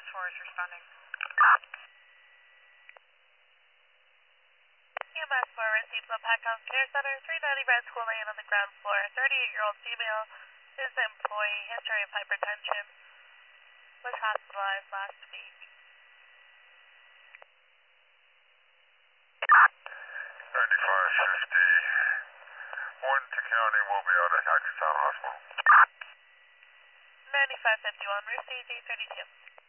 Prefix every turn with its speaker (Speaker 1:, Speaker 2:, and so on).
Speaker 1: Task Force responding. EMS 4 received from Pacom Care Center, 390 Red School Lane on the ground floor. 38-year-old female is the employee, history of hypertension, was hospitalized last week.
Speaker 2: 9550, Warrenton County will be out at Hackertown Hospital.
Speaker 1: 9551, received 832.